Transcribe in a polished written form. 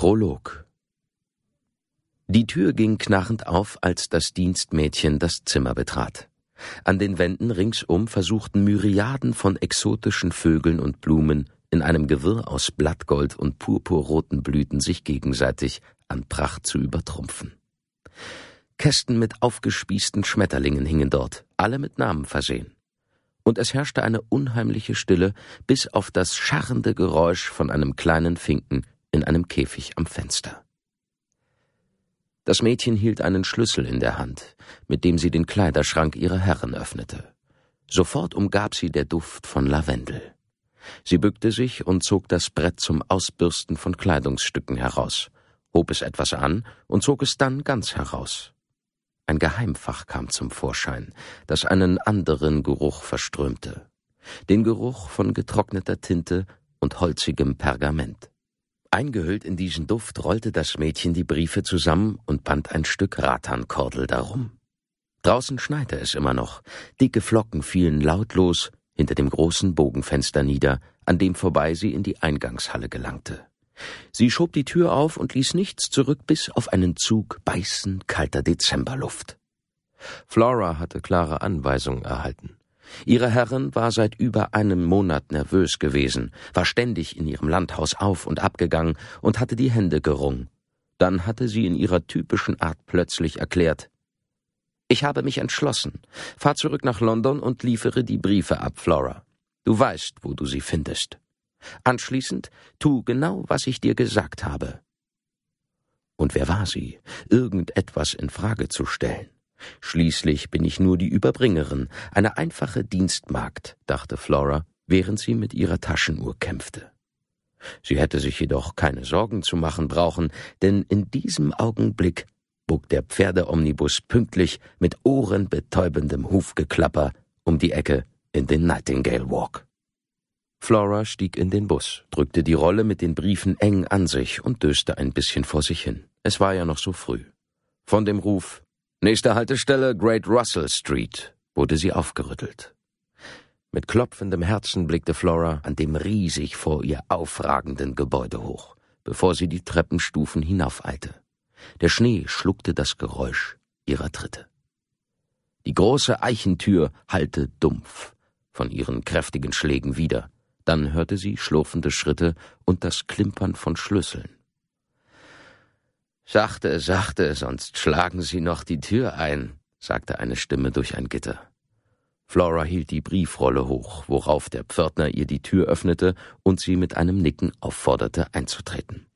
Prolog. Die Tür ging knarrend auf, als das Dienstmädchen das Zimmer betrat. An den Wänden ringsum versuchten Myriaden von exotischen Vögeln und Blumen in einem Gewirr aus Blattgold und purpurroten Blüten sich gegenseitig an Pracht zu übertrumpfen. Kästen mit aufgespießten Schmetterlingen hingen dort, alle mit Namen versehen. Und es herrschte eine unheimliche Stille, bis auf das scharrende Geräusch von einem kleinen Finken in einem Käfig am Fenster. Das Mädchen hielt einen Schlüssel in der Hand, mit dem sie den Kleiderschrank ihrer Herren öffnete. Sofort umgab sie der Duft von Lavendel. Sie bückte sich und zog das Brett zum Ausbürsten von Kleidungsstücken heraus, hob es etwas an und zog es dann ganz heraus. Ein Geheimfach kam zum Vorschein, das einen anderen Geruch verströmte. Den Geruch von getrockneter Tinte und holzigem Pergament. Eingehüllt in diesen Duft rollte das Mädchen die Briefe zusammen und band ein Stück Rathankordel darum. Draußen schneite es immer noch. Dicke Flocken fielen lautlos hinter dem großen Bogenfenster nieder, an dem vorbei sie in die Eingangshalle gelangte. Sie schob die Tür auf und ließ nichts zurück, bis auf einen Zug beißend kalter Dezemberluft. Flora hatte klare Anweisungen erhalten. Ihre Herrin war seit über einem Monat nervös gewesen, war ständig in ihrem Landhaus auf und ab gegangen und hatte die Hände gerungen. Dann hatte sie in ihrer typischen Art plötzlich erklärt: »Ich habe mich entschlossen. Fahr zurück nach London und liefere die Briefe ab, Flora. Du weißt, wo du sie findest. Anschließend tu genau, was ich dir gesagt habe.« Und wer war sie, irgendetwas in Frage zu stellen? »Schließlich bin ich nur die Überbringerin, eine einfache Dienstmagd«, dachte Flora, während sie mit ihrer Taschenuhr kämpfte. Sie hätte sich jedoch keine Sorgen zu machen brauchen, denn in diesem Augenblick bog der Pferdeomnibus pünktlich mit ohrenbetäubendem Hufgeklapper um die Ecke in den Nightingale Walk. Flora stieg in den Bus, drückte die Rolle mit den Briefen eng an sich und döste ein bisschen vor sich hin. Es war ja noch so früh. Von dem Ruf »Nächste Haltestelle Great Russell Street« wurde sie aufgerüttelt. Mit klopfendem Herzen blickte Flora an dem riesig vor ihr aufragenden Gebäude hoch, bevor sie die Treppenstufen hinaufeilte. Der Schnee schluckte das Geräusch ihrer Tritte. Die große Eichentür hallte dumpf von ihren kräftigen Schlägen wider. Dann hörte sie schlurfende Schritte und das Klimpern von Schlüsseln. »Sachte, sachte, sonst schlagen Sie noch die Tür ein«, sagte eine Stimme durch ein Gitter. Flora hielt die Briefrolle hoch, worauf der Pförtner ihr die Tür öffnete und sie mit einem Nicken aufforderte, einzutreten.